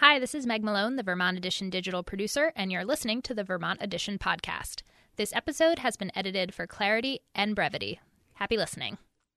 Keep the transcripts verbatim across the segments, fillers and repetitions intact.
Hi, this is Meg Malone, the Vermont Edition digital producer, and you're listening to the Vermont Edition podcast. This episode has been edited for clarity and brevity. Happy listening.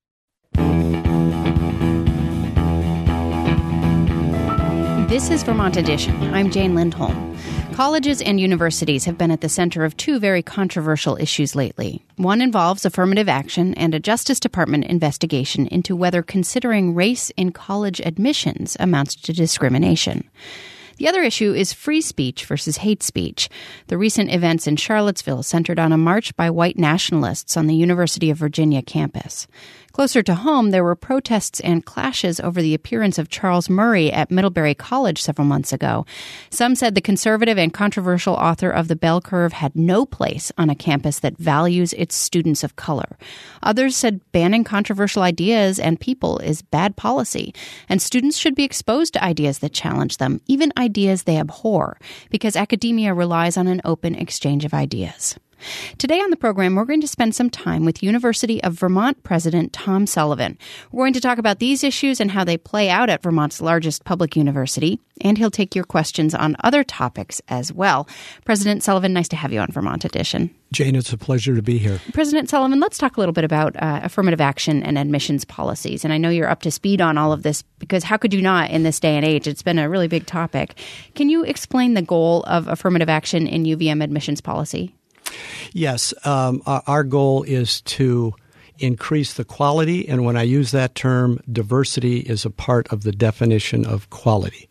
This is Vermont Edition. I'm Jane Lindholm. Colleges and universities have been at the center of two very controversial issues lately. One involves affirmative action and a Justice Department investigation into whether considering race in college admissions amounts to discrimination. The other issue is free speech versus hate speech. The recent events in Charlottesville centered on a march by white nationalists on the University of Virginia campus. Closer to home, there were protests and clashes over the appearance of Charles Murray at Middlebury College several months ago. Some said the conservative and controversial author of The Bell Curve had no place on a campus that values its students of color. Others said banning controversial ideas and people is bad policy, and students should be exposed to ideas that challenge them, even ideas they abhor, because academia relies on an open exchange of ideas. Today on the program, we're going to spend some time with University of Vermont President Tom Sullivan. We're going to talk about these issues and how they play out at Vermont's largest public university, and he'll take your questions on other topics as well. President Sullivan, nice to have you on Vermont Edition. Jane, it's a pleasure to be here. President Sullivan, let's talk a little bit about uh, affirmative action and admissions policies. And I know you're up to speed on all of this because how could you not in this day and age? It's been a really big topic. Can you explain the goal of affirmative action in U V M admissions policy? Yes. Um, our, our goal is to increase the quality, and when I use that term, diversity is a part of the definition of quality.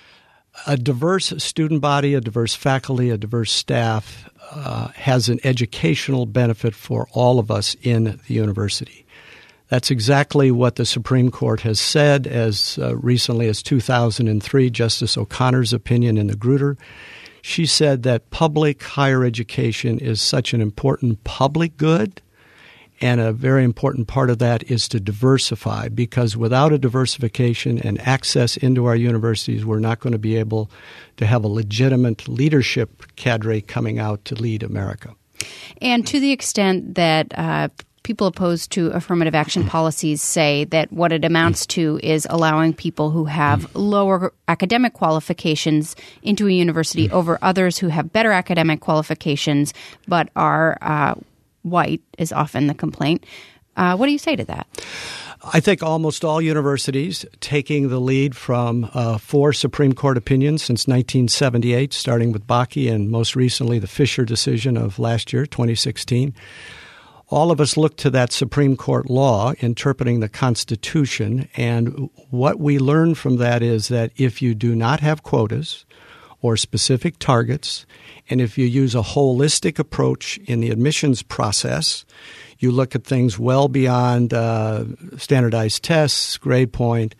A diverse student body, a diverse faculty, a diverse staff uh, has an educational benefit for all of us in the university. That's exactly what the Supreme Court has said as uh, recently as two thousand three, Justice O'Connor's opinion in the Grutter. She said that public higher education is such an important public good, and a very important part of that is to diversify, because without a diversification and access into our universities, we're not going to be able to have a legitimate leadership cadre coming out to lead America. And to the extent that uh, people opposed to affirmative action policies say that what it amounts to is allowing people who have lower academic qualifications into a university over others who have better academic qualifications but are uh, white is often the complaint. Uh, what do you say to that? I think almost all universities, taking the lead from uh, four Supreme Court opinions since nineteen seventy-eight, starting with Bakke and most recently the Fisher decision of last year, twenty sixteen, all of us look to that Supreme Court law interpreting the Constitution, and what we learn from that is that if you do not have quotas or specific targets, and if you use a holistic approach in the admissions process, you look at things well beyond uh, standardized tests, grade point,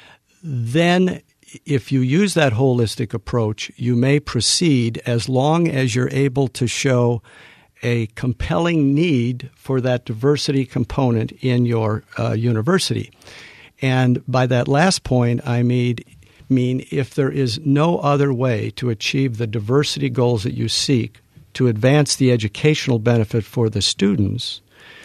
then if you use that holistic approach, you may proceed as long as you're able to show a compelling need for that diversity component in your uh, university. And by that last point, I mean, mean if there is no other way to achieve the diversity goals that you seek to advance the educational benefit for the students,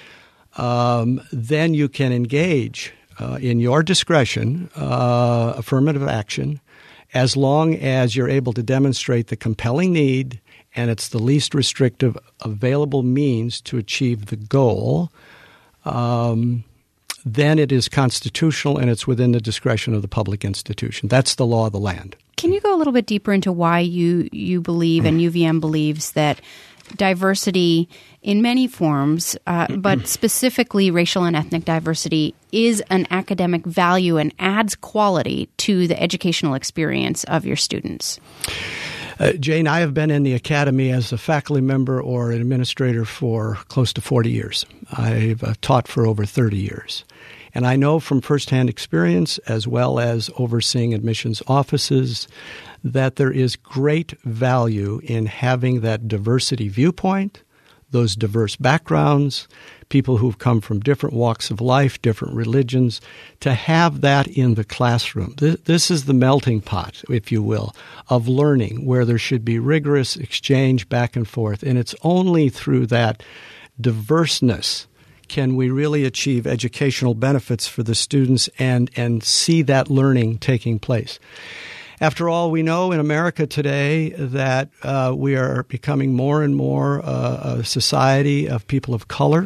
um, then you can engage uh, in your discretion uh, affirmative action as long as you're able to demonstrate the compelling need and it's the least restrictive available means to achieve the goal, um, then it is constitutional and it's within the discretion of the public institution. That's the law of the land. Can you go a little bit deeper into why you, you believe and U V M believes that diversity in many forms, uh, but specifically racial and ethnic diversity, is an academic value and adds quality to the educational experience of your students? Uh, Jane, I have been in the academy as a faculty member or an administrator for close to forty years. I've uh, taught for over thirty years. And I know from firsthand experience, as well as overseeing admissions offices, that there is great value in having that diversity viewpoint, those diverse backgrounds, people who've come from different walks of life, different religions, to have that in the classroom. This is the melting pot, if you will, of learning, where there should be rigorous exchange back and forth. And it's only through that diverseness can we really achieve educational benefits for the students and, and see that learning taking place. After all, we know in America today that uh, we are becoming more and more uh, a society of people of color.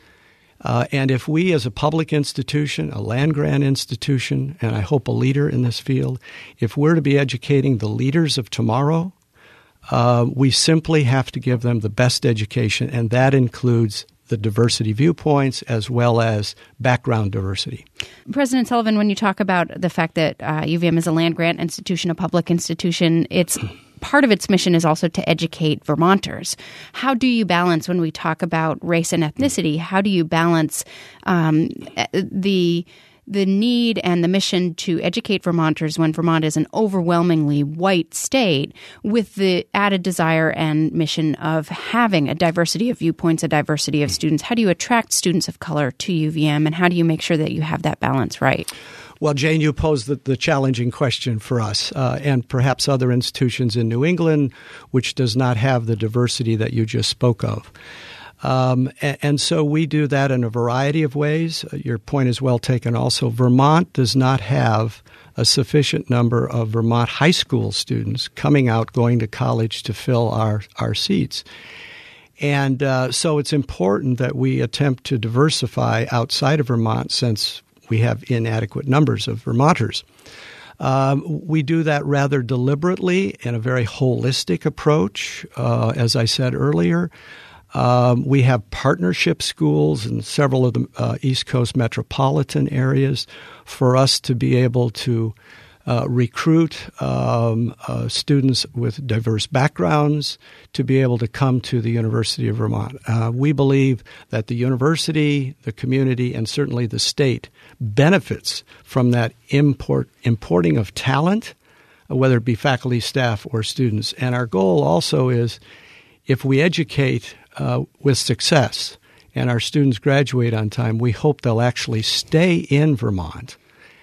Uh, and if we as a public institution, a land-grant institution, and I hope a leader in this field, if we're to be educating the leaders of tomorrow, uh, we simply have to give them the best education, and that includes the diversity viewpoints as well as background diversity. President Sullivan, when you talk about the fact that uh, U V M is a land-grant institution, a public institution, it's part of its mission is also to educate Vermonters. How do you balance, when we talk about race and ethnicity, how do you balance um, the the need and the mission to educate Vermonters when Vermont is an overwhelmingly white state with the added desire and mission of having a diversity of viewpoints, a diversity of students? How do you attract students of color to U V M, and how do you make sure that you have that balance right? Well, Jane, you posed the, the challenging question for us uh, and perhaps other institutions in New England, which does not have the diversity that you just spoke of. Um, and, and so we do that in a variety of ways. Uh, your point is well taken also. Vermont does not have a sufficient number of Vermont high school students coming out, going to college to fill our, our seats. And uh, so it's important that we attempt to diversify outside of Vermont, since we have inadequate numbers of Vermonters. Um, we do that rather deliberately in a very holistic approach, uh, as I said earlier. Um, we have partnership schools in several of the uh, East Coast metropolitan areas for us to be able to uh, recruit um, uh, students with diverse backgrounds to be able to come to the University of Vermont. Uh, we believe that the university, the community, and certainly the state benefits from that import importing of talent, whether it be faculty, staff, or students. And our goal also is, if we educate Uh, with success and our students graduate on time, we hope they'll actually stay in Vermont.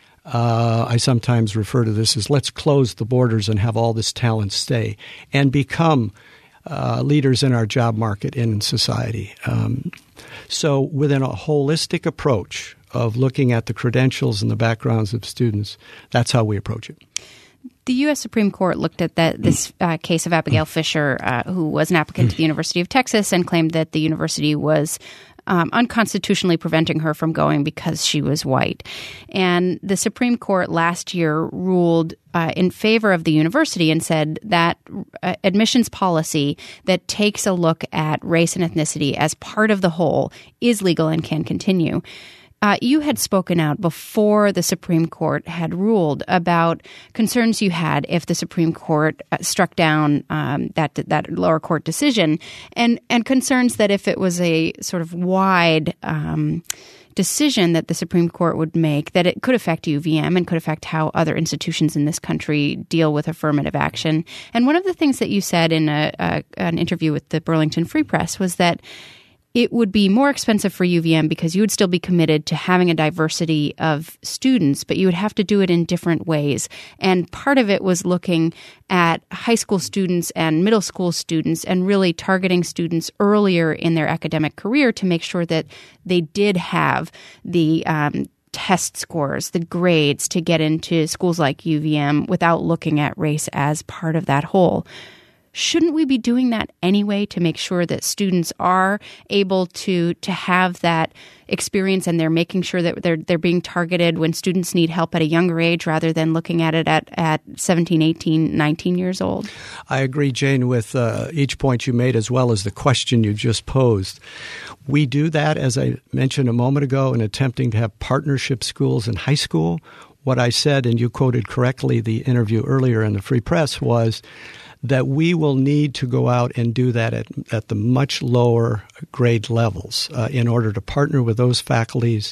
Uh, I sometimes refer to this as let's close the borders and have all this talent stay and become uh, leaders in our job market and in society. Um, so within a holistic approach of looking at the credentials and the backgrounds of students, that's how we approach it. The U S Supreme Court looked at that, this uh, case of Abigail Fisher, uh, who was an applicant to the University of Texas, and claimed that the university was um, unconstitutionally preventing her from going because she was white. And the Supreme Court last year ruled uh, in favor of the university and said that uh, admissions policy that takes a look at race and ethnicity as part of the whole is legal and can continue. Uh, you had spoken out before the Supreme Court had ruled about concerns you had if the Supreme Court uh, struck down um, that that lower court decision, and and concerns that if it was a sort of wide um, decision that the Supreme Court would make, that it could affect U V M and could affect how other institutions in this country deal with affirmative action. And one of the things that you said in a, a, an interview with the Burlington Free Press was that it would be more expensive for U V M because you would still be committed to having a diversity of students, but you would have to do it in different ways. And part of it was looking at high school students and middle school students and really targeting students earlier in their academic career to make sure that they did have the um, test scores, the grades to get into schools like U V M without looking at race as part of that whole. Shouldn't we be doing that anyway to make sure that students are able to to have that experience, and they're making sure that they're they're being targeted when students need help at a younger age rather than looking at it at, at seventeen, eighteen, nineteen years old? I agree, Jane, with uh, each point you made as well as the question you just posed. We do that, as I mentioned a moment ago, in attempting to have partnership schools in high school. What I said, and you quoted correctly the interview earlier in the Free Press, was that we will need to go out and do that at, at the much lower grade levels uh, in order to partner with those faculties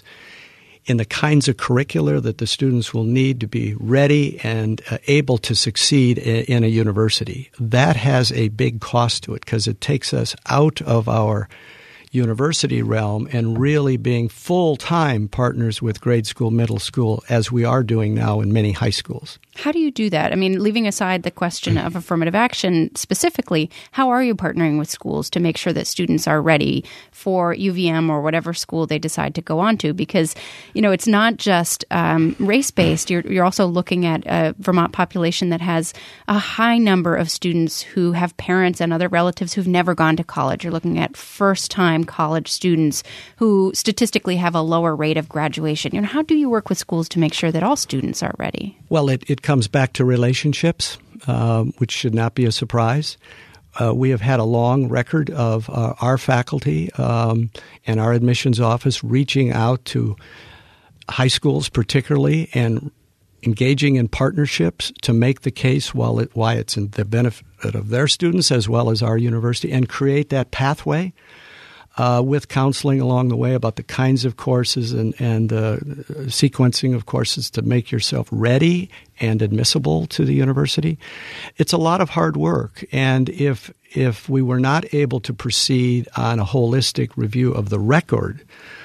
in the kinds of curricula that the students will need to be ready and uh, able to succeed in, in a university. That has a big cost to it because it takes us out of our university realm and really being full-time partners with grade school, middle school, as we are doing now in many high schools. How do you do that? I mean, leaving aside the question of affirmative action specifically, how are you partnering with schools to make sure that students are ready for U V M or whatever school they decide to go on to? Because, you know, it's not just um, race-based. You're, you're also looking at a Vermont population that has a high number of students who have parents and other relatives who've never gone to college. You're looking at first-time college students who statistically have a lower rate of graduation. You know, how do you work with schools to make sure that all students are ready? Well, it, it comes back to relationships, um, which should not be a surprise. Uh, we have had a long record of uh, our faculty um, and our admissions office reaching out to high schools particularly and engaging in partnerships to make the case while it, why it's in the benefit of their students as well as our university, and create that pathway uh, with counseling along the way about the kinds of courses and, and uh, sequencing of courses to make yourself ready and admissible to the university. It's a lot of hard work, and if if we were not able to proceed on a holistic review of the record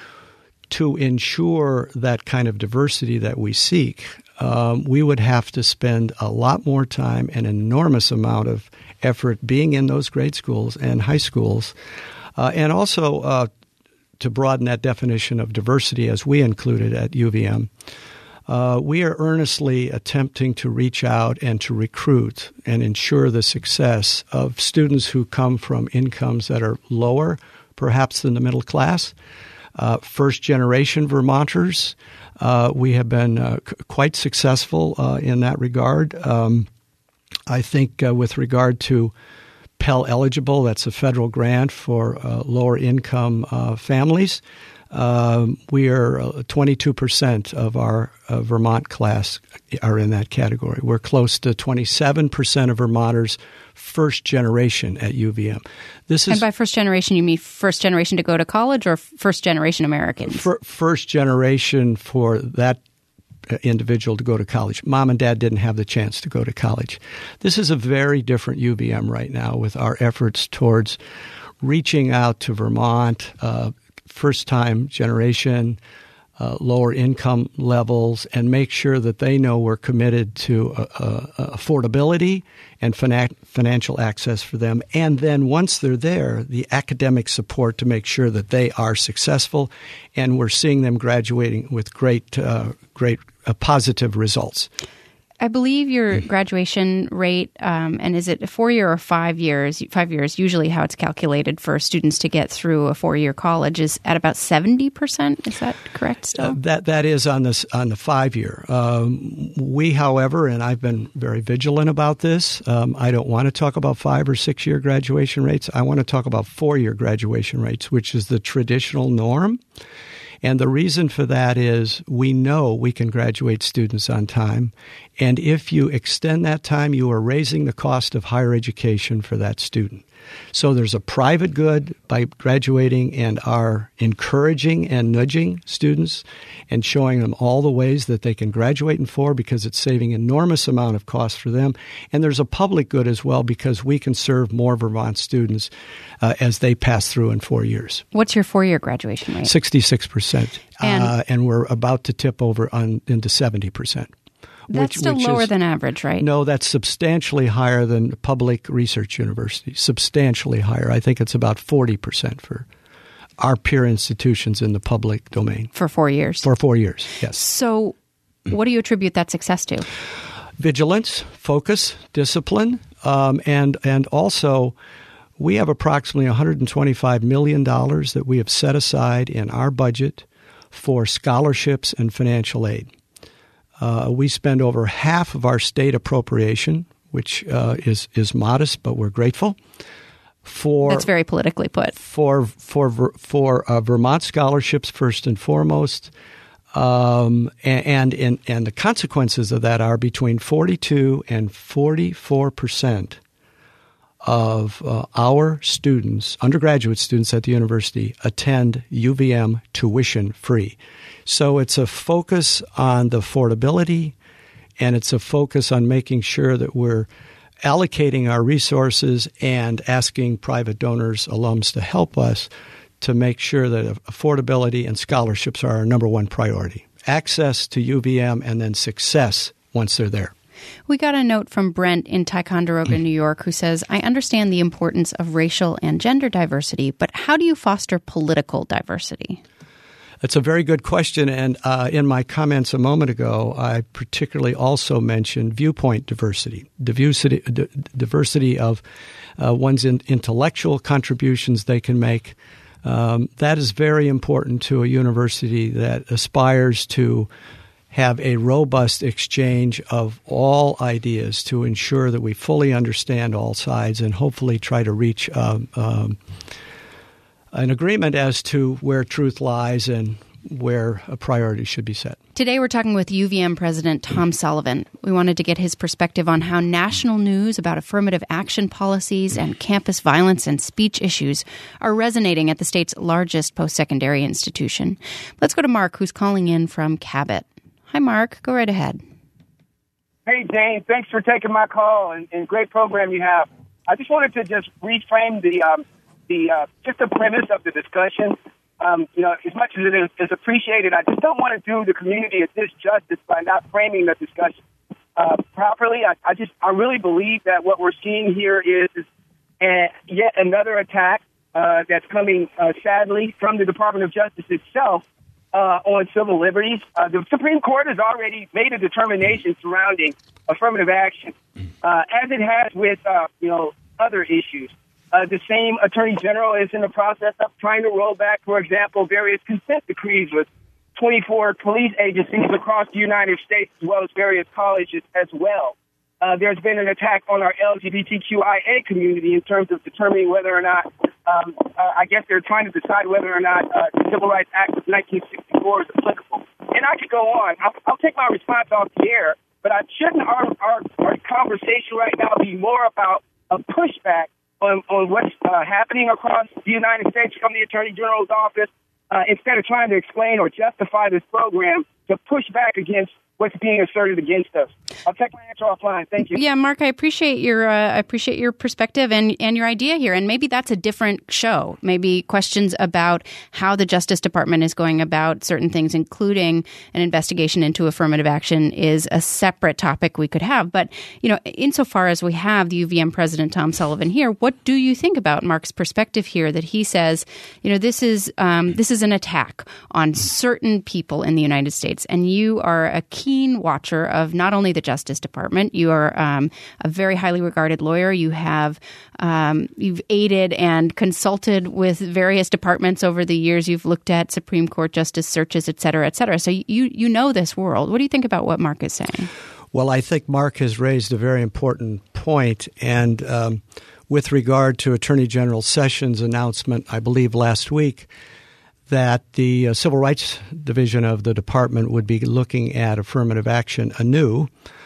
to ensure that kind of diversity that we seek, um, we would have to spend a lot more time and an enormous amount of effort being in those grade schools and high schools. Uh, and also uh, to broaden that definition of diversity as we included at U V M, uh, we are earnestly attempting to reach out and to recruit and ensure the success of students who come from incomes that are lower, perhaps than the middle class. Uh, first-generation Vermonters, uh, we have been uh, c- quite successful uh, in that regard. Um, I think uh, with regard to Pell Eligible, that's a federal grant for uh, lower-income uh, families, um, we are uh, twenty-two percent of our uh, Vermont class are in that category. We're close to twenty-seven percent of Vermonters first generation at U V M. This is, and by first generation, you mean first generation to go to college or first generation Americans? F- first generation for that individual to go to college. Mom and dad didn't have the chance to go to college. This is a very different U V M right now with our efforts towards reaching out to Vermont, uh, first-time generation, Uh, lower income levels, and make sure that they know we're committed to uh, uh, affordability and fina- financial access for them. And then once they're there, the academic support to make sure that they are successful, and we're seeing them graduating with great, uh, great uh, positive results. I believe your graduation rate, um, and is it four year or five years? Five years, usually how it's calculated for students to get through a four-year college, is at about seventy percent. Is that correct still? Uh, that that is on this on the five-year. Um, we, however, and I've been very vigilant about this, um, I don't want to talk about five or six-year graduation rates. I want to talk about four-year graduation rates, which is the traditional norm. And the reason for that is we know we can graduate students on time. And if you extend that time, you are raising the cost of higher education for that student. So there's a private good by graduating and are encouraging and nudging students and showing them all the ways that they can graduate in four because it's saving enormous amount of cost for them. And there's a public good as well because we can serve more Vermont students uh, as they pass through in four years. What's your four-year graduation rate? sixty-six percent. And, uh, and we're about to tip over on into seventy percent. That's which, still which lower is, than average, right? No, that's substantially higher than public research universities, substantially higher. I think it's about forty percent for our peer institutions in the public domain. For four years? For four years, yes. So what do you attribute that success to? Vigilance, focus, discipline, um, and, and also we have approximately one hundred twenty-five million dollars that we have set aside in our budget for scholarships and financial aid. Uh, we spend over half of our state appropriation, which uh, is is modest, but we're grateful. For That's very politically put. For for for uh, Vermont scholarships first and foremost, um, and, and and the consequences of that are between forty-two and forty-four percent of uh, our students, undergraduate students at the university, attend U V M tuition free. So it's a focus on the affordability, and it's a focus on making sure that we're allocating our resources and asking private donors, alums, to help us to make sure that affordability and scholarships are our number one priority. Access to U V M and then success once they're there. We got a note from Brent in Ticonderoga, New York, who says, I understand the importance of racial and gender diversity, but how do you foster political diversity? That's a very good question. And uh, in my comments a moment ago, I particularly also mentioned viewpoint diversity, diversity, d- diversity of uh, one's in, intellectual contributions they can make. Um, that is very important to a university that aspires to have a robust exchange of all ideas to ensure that we fully understand all sides and hopefully try to reach um, um, an agreement as to where truth lies and where a priority should be set. Today we're talking with U V M President Tom Sullivan. We wanted to get his perspective on how national news about affirmative action policies and campus violence and speech issues are resonating at the state's largest post-secondary institution. Let's go to Mark, who's calling in from Cabot. Hi, Mark. Go right ahead. Hey, Jane. Thanks for taking my call and, and great program you have. I just wanted to just reframe the um, the uh, just the premise of the discussion. Um, you know, as much as it is, is appreciated, I just don't want to do the community a disjustice by not framing the discussion uh, properly. I, I just I really believe that what we're seeing here is, is a, yet another attack uh, that's coming uh, sadly from the Department of Justice itself. Uh, on civil liberties. Uh, the Supreme Court has already made a determination surrounding affirmative action, uh, as it has with, uh, you know, other issues. Uh, the same Attorney General is in the process of trying to roll back, for example, various consent decrees with twenty-four police agencies across the United States, as well as various colleges as well. Uh, there's been an attack on our L G B T Q I A community in terms of determining whether or not, um, uh, I guess they're trying to decide whether or not uh, the Civil Rights Act of nineteen sixty-four is applicable. And I could go on. I'll, I'll take my response off the air, but I shouldn't our, our, our conversation right now be more about a pushback on, on what's uh, happening across the United States from the Attorney General's office, uh, instead of trying to explain or justify this program to push back against what's being asserted against us. I'll take my answer offline. Thank you. Yeah, Mark, I appreciate your uh, I appreciate your perspective and, and your idea here. And maybe that's a different show. Maybe questions about how the Justice Department is going about certain things, including an investigation into affirmative action, is a separate topic we could have. But, you know, insofar as we have the U V M President Tom Sullivan here, what do you think about Mark's perspective here that he says, you know, this is um, this is an attack on certain people in the United States, and you are a keen watcher of not only the Justice Department. You are um, a very highly regarded lawyer. You have um, you've aided and consulted with various departments over the years. You've looked at Supreme Court justice searches, et cetera, et cetera. So you you know this world. What do you think about what Mark is saying? Well, I think Mark has raised a very important point, and um, with regard to Attorney General Sessions' announcement, I believe last week, that the uh, Civil Rights Division of the department would be looking at affirmative action anew.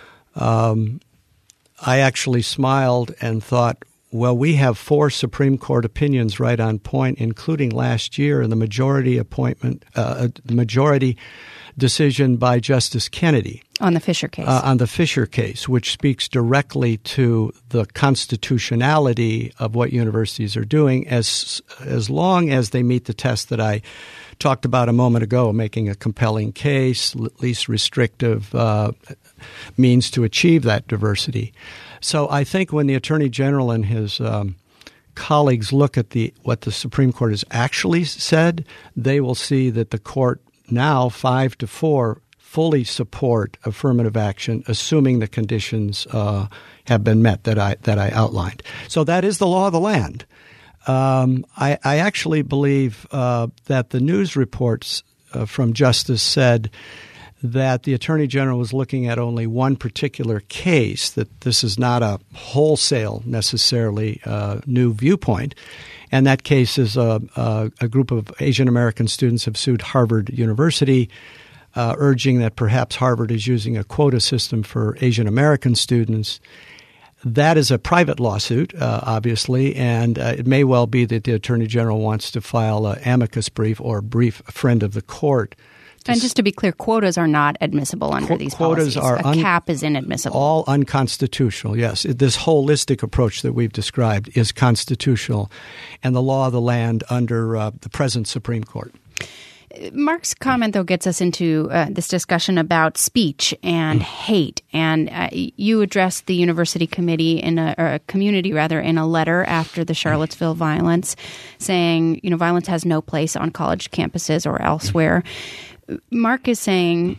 Um, I actually smiled and thought, well, we have four Supreme Court opinions right on point, including last year in the majority appointment, uh, the majority decision by Justice Kennedy. On the Fisher case. Uh, on the Fisher case, which speaks directly to the constitutionality of what universities are doing as as long as they meet the test that I talked about a moment ago, making a compelling case, least restrictive uh, means to achieve that diversity. So I think when the Attorney General and his um, colleagues look at the what the Supreme Court has actually said, they will see that the court now, five to four, fully support affirmative action, assuming the conditions uh, have been met that I that I outlined. So that is the law of the land. Um, I, I actually believe uh, that the news reports uh, from Justice said that the Attorney General was looking at only one particular case, that this is not a wholesale necessarily uh, new viewpoint. And that case is a, a, a group of Asian American students have sued Harvard University, uh, urging that perhaps Harvard is using a quota system for Asian American students. That is a private lawsuit, uh, obviously, and uh, it may well be that the Attorney General wants to file an amicus brief or brief a friend of the court And just to be clear, quotas are not admissible under Qu- these quotas policies. Are a un- cap is inadmissible. All unconstitutional, yes. This holistic approach that we've described is constitutional and the law of the land under uh, the present Supreme Court. Mark's comment, though, gets us into uh, this discussion about speech and hate. And uh, you addressed the university committee in a, or a community, rather, in a letter after the Charlottesville violence, saying, you know, violence has no place on college campuses or elsewhere. Mark is saying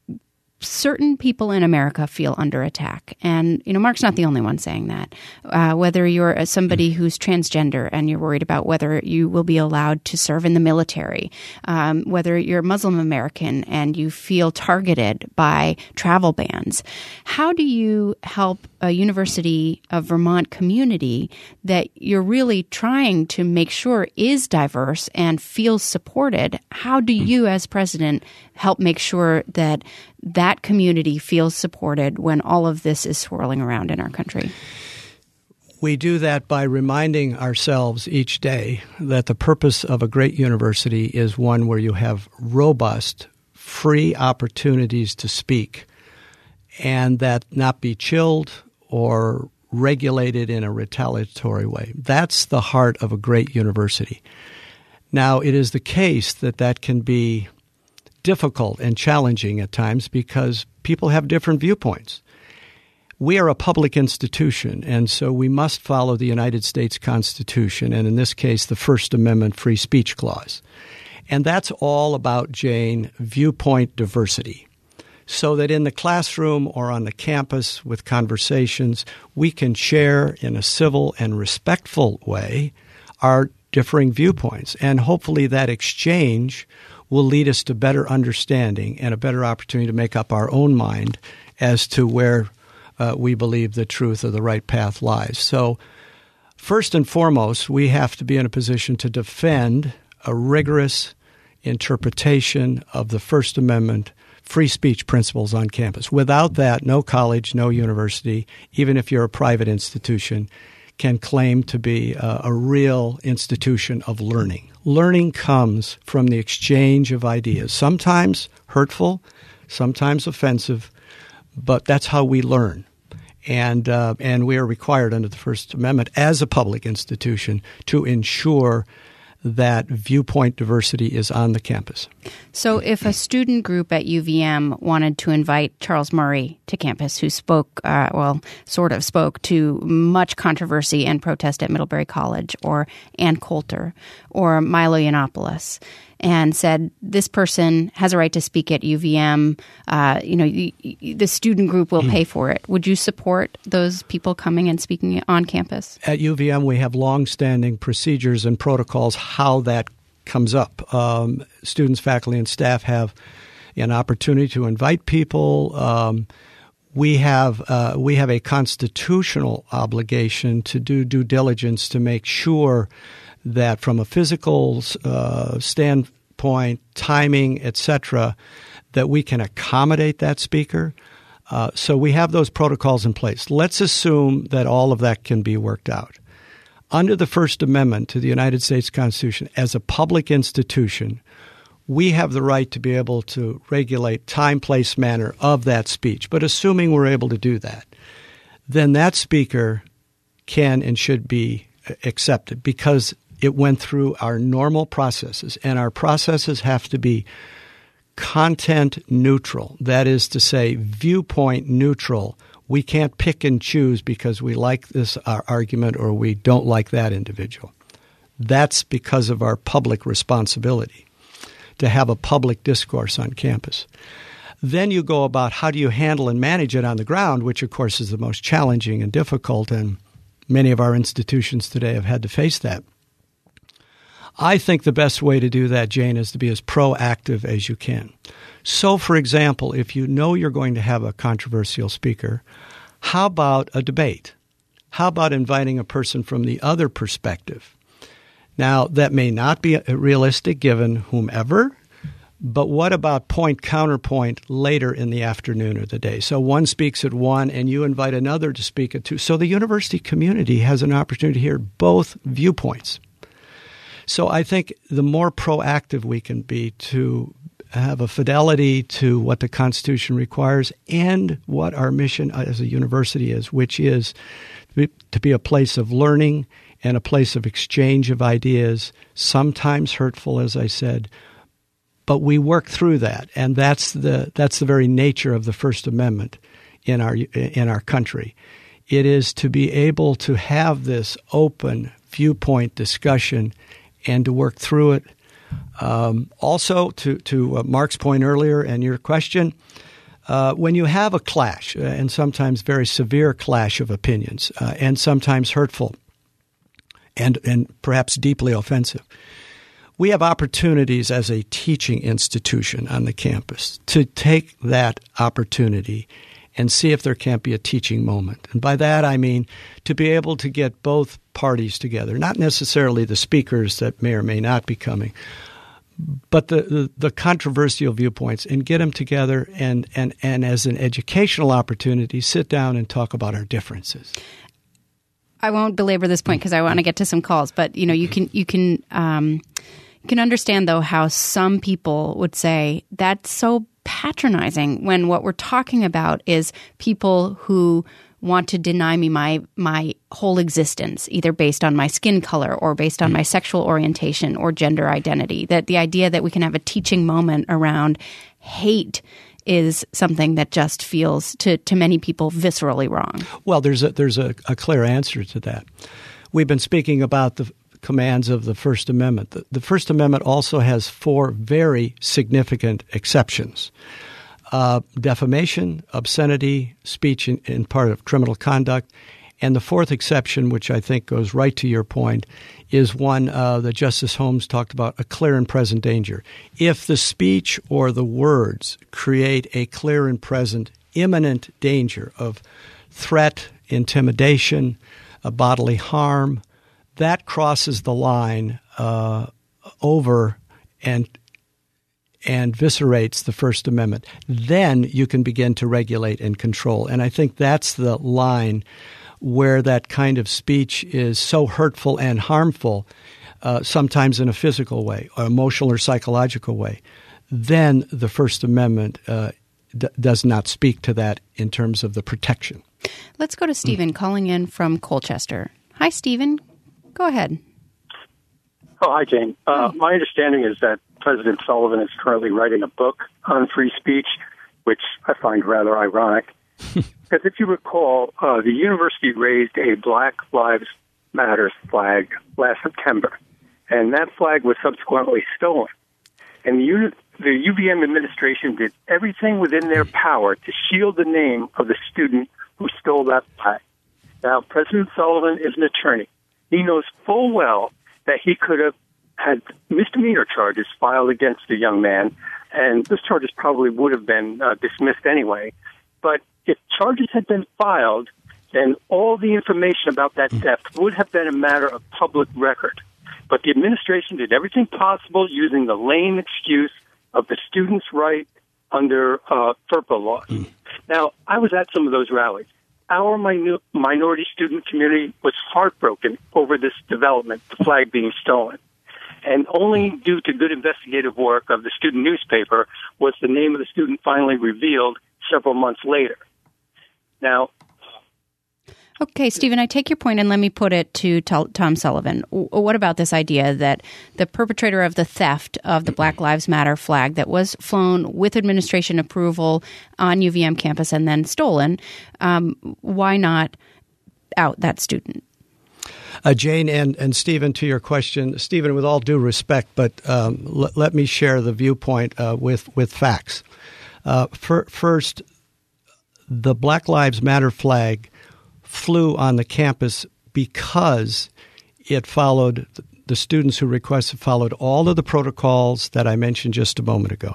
certain people in America feel under attack. And, you know, Mark's not the only one saying that. Uh, whether you're somebody who's transgender and you're worried about whether you will be allowed to serve in the military, um, whether you're Muslim American and you feel targeted by travel bans, how do you help a University of Vermont community that you're really trying to make sure is diverse and feels supported? How do you, as president, help make sure that that community feels supported when all of this is swirling around in our country? We do that by reminding ourselves each day that the purpose of a great university is one where you have robust, free opportunities to speak, and that not be chilled or regulated in a retaliatory way. That's the heart of a great university. Now, it is the case that that can be difficult and challenging at times because people have different viewpoints. We are a public institution, and so we must follow the United States Constitution, and in this case, the First Amendment Free Speech Clause. And that's all about, Jane, viewpoint diversity, so that in the classroom or on the campus with conversations, we can share in a civil and respectful way our differing viewpoints. And hopefully that exchange will lead us to better understanding and a better opportunity to make up our own mind as to where uh, we believe the truth or the right path lies. So first and foremost, we have to be in a position to defend a rigorous interpretation of the First Amendment free speech principles on campus. Without that, no college, no university, even if you're a private institution, can claim to be a, a real institution of learning. Learning comes from the exchange of ideas, sometimes hurtful, sometimes offensive, but that's how we learn. And uh, and we are required under the First Amendment as a public institution to ensure that viewpoint diversity is on the campus. So if a student group at U V M wanted to invite Charles Murray to campus, who spoke, uh, well, sort of spoke to much controversy and protest at Middlebury College, or Ann Coulter, or Milo Yiannopoulos, and said, this person has a right to speak at U V M, uh, you know, y- y- the student group will pay for it. Would you support those people coming and speaking on campus? At U V M, we have longstanding procedures and protocols how that comes up. Um, students, faculty, and staff have an opportunity to invite people. Um, we have uh, we have a constitutional obligation to do due diligence to make sure that from a physical uh, standpoint, timing, et cetera, that we can accommodate that speaker. Uh, so we have those protocols in place. Let's assume that all of that can be worked out. Under the First Amendment to the United States Constitution, as a public institution, we have the right to be able to regulate time, place, manner of that speech. But assuming we're able to do that, then that speaker can and should be accepted because it went through our normal processes, and our processes have to be content neutral. That is to say, viewpoint neutral. We can't pick and choose because we like this uh, argument or we don't like that individual. That's because of our public responsibility to have a public discourse on campus. Then you go about how do you handle and manage it on the ground, which, of course, is the most challenging and difficult, and many of our institutions today have had to face that. I think the best way to do that, Jane, is to be as proactive as you can. So, for example, if you know you're going to have a controversial speaker, how about a debate? How about inviting a person from the other perspective? Now, that may not be realistic given whomever, but what about point counterpoint later in the afternoon or the day? So one speaks at one and you invite another to speak at two. So the university community has an opportunity to hear both viewpoints. So I think the more proactive we can be to have a fidelity to what the Constitution requires and what our mission as a university is, which is to be a place of learning and a place of exchange of ideas, sometimes hurtful, as I said, but we work through that, and that's the that's the very nature of the First Amendment in our in our country. It is to be able to have this open viewpoint discussion and to work through it. Um, also, to, to uh, Mark's point earlier and your question, uh, when you have a clash, uh, and sometimes very severe clash of opinions, uh, and sometimes hurtful and, and perhaps deeply offensive, we have opportunities as a teaching institution on the campus to take that opportunity and see if there can't be a teaching moment. And by that, I mean to be able to get both parties together, not necessarily the speakers that may or may not be coming, but the, the, the controversial viewpoints, and get them together and, and, and as an educational opportunity, sit down and talk about our differences. I won't belabor this point because I want to get to some calls, but you know, you can you can um, you can understand though how some people would say that's so patronizing when what we're talking about is people who want to deny me my my whole existence, either based on my skin color or based on my sexual orientation or gender identity. That the idea that we can have a teaching moment around hate is something that just feels to, to many people viscerally wrong. Well, there's a, there's a, a clear answer to that. We've been speaking about the commands of the First Amendment. The, the First Amendment also has four very significant exceptions. Uh, defamation, obscenity, speech in, in part of criminal conduct. And the fourth exception, which I think goes right to your point, is one uh, that Justice Holmes talked about, a clear and present danger. If the speech or the words create a clear and present imminent danger of threat, intimidation, uh, bodily harm, that crosses the line uh, over and and viscerates the First Amendment. Then you can begin to regulate and control. And I think that's the line where that kind of speech is so hurtful and harmful, uh, sometimes in a physical way, or emotional or psychological way. Then the First Amendment uh, d- does not speak to that in terms of the protection. Let's go to Stephen mm. calling in from Colchester. Hi, Stephen. Go ahead. Oh, hi, Jane. Uh, my understanding is that President Sullivan is currently writing a book on free speech, which I find rather ironic. Because if you recall, uh, the university raised a Black Lives Matter flag last September, and that flag was subsequently stolen. And the, uni- the U V M administration did everything within their power to shield the name of the student who stole that flag. Now, President Sullivan is an attorney. He knows full well that he could have had misdemeanor charges filed against the young man, and those charges probably would have been uh, dismissed anyway. But if charges had been filed, then all the information about that theft would have been a matter of public record. But the administration did everything possible using the lame excuse of the student's right under uh, FERPA laws. Mm. Now, I was at some of those rallies. Our min- minority student community was heartbroken over this development, the flag being stolen. And only due to good investigative work of the student newspaper was the name of the student finally revealed several months later. Now, okay, Stephen, I take your point, and let me put it to Tom Sullivan. What about this idea that the perpetrator of the theft of the Black Lives Matter flag that was flown with administration approval on U V M campus and then stolen, um, why not out that student? Uh, Jane and, and Stephen, to your question, Stephen, with all due respect, but um, l- let me share the viewpoint uh, with, with facts. Uh, for, first, the Black Lives Matter flag flew on the campus because it followed, the students who requested followed all of the protocols that I mentioned just a moment ago.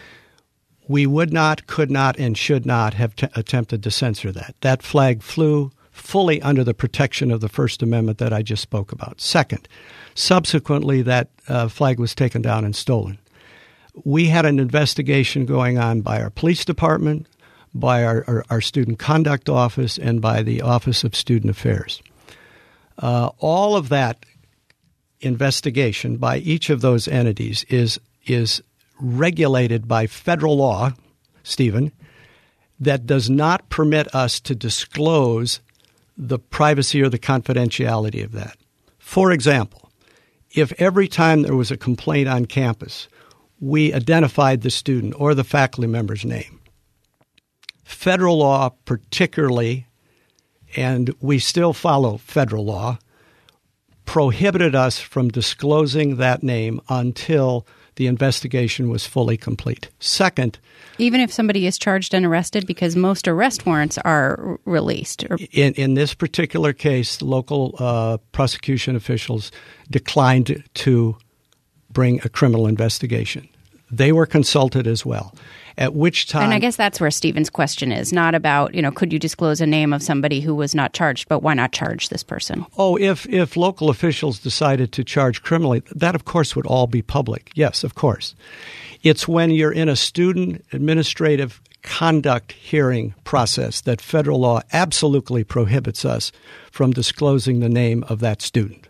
We would not, could not, and should not have t- attempted to censor that. That flag flew fully under the protection of the First Amendment that I just spoke about. Second, subsequently, that uh, flag was taken down and stolen. We had an investigation going on by our police department, by our, our, our student conduct office, and by the Office of Student Affairs. Uh, all of that investigation by each of those entities is is regulated by federal law, Stephen, that does not permit us to disclose the privacy or the confidentiality of that. For example, if every time there was a complaint on campus, we identified the student or the faculty member's name, federal law particularly, and we still follow federal law, prohibited us from disclosing that name until the investigation was fully complete. Second, even if somebody is charged and arrested, because most arrest warrants are released. Or- in, in this particular case, local uh, prosecution officials declined to bring a criminal investigation. They were consulted as well, at which time... And I guess that's where Stephen's question is, not about, you know, could you disclose a name of somebody who was not charged, but why not charge this person? Oh, if, if local officials decided to charge criminally, that, of course, would all be public. Yes, of course. It's when you're in a student administrative conduct hearing process that federal law absolutely prohibits us from disclosing the name of that student.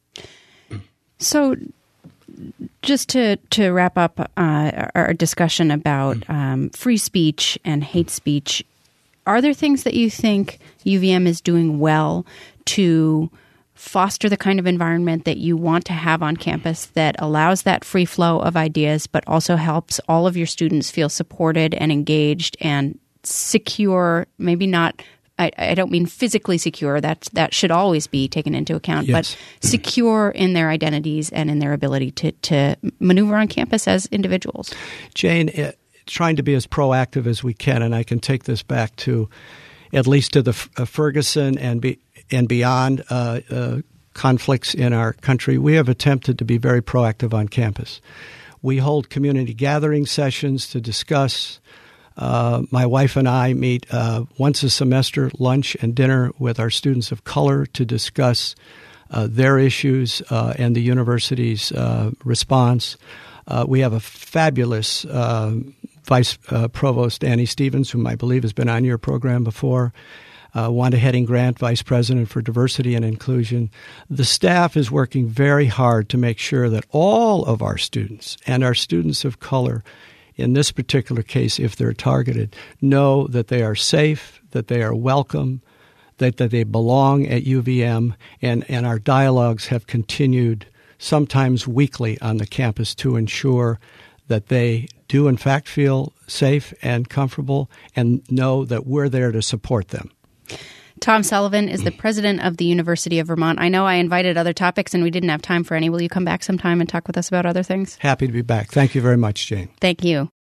So... Just to, to wrap up uh, our discussion about um, free speech and hate speech, are there things that you think U V M is doing well to foster the kind of environment that you want to have on campus that allows that free flow of ideas, but also helps all of your students feel supported and engaged and secure, maybe not I, I don't mean physically secure. That that should always be taken into account, yes. but secure in their identities and in their ability to, to maneuver on campus as individuals. Jane, uh, trying to be as proactive as we can, and I can take this back to at least to the uh, Ferguson and be, and beyond uh, uh, conflicts in our country. We have attempted to be very proactive on campus. We hold community gathering sessions to discuss. Uh, my wife and I meet uh, once a semester, lunch and dinner with our students of color to discuss uh, their issues uh, and the university's uh, response. Uh, we have a fabulous uh, Vice uh, Provost, Annie Stevens, whom I believe has been on your program before, uh, Wanda Heading Grant, Vice President for Diversity and Inclusion. The staff is working very hard to make sure that all of our students and our students of color, in this particular case, if they're targeted, know that they are safe, that they are welcome, that, that they belong at U V M, and, and our dialogues have continued sometimes weekly on the campus to ensure that they do, in fact, feel safe and comfortable and know that we're there to support them. Tom Sullivan is the president of the University of Vermont. I know I invited other topics and we didn't have time for any. Will you come back sometime and talk with us about other things? Happy to be back. Thank you very much, Jane. Thank you.